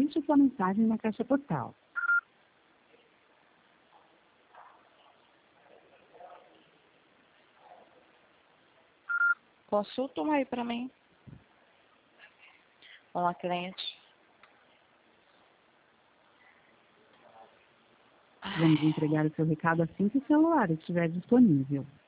Deixe sua mensagem na caixa postal. Consulta um aí para mim. Uma cliente. Vamos entregar o seu recado assim que o celular estiver disponível.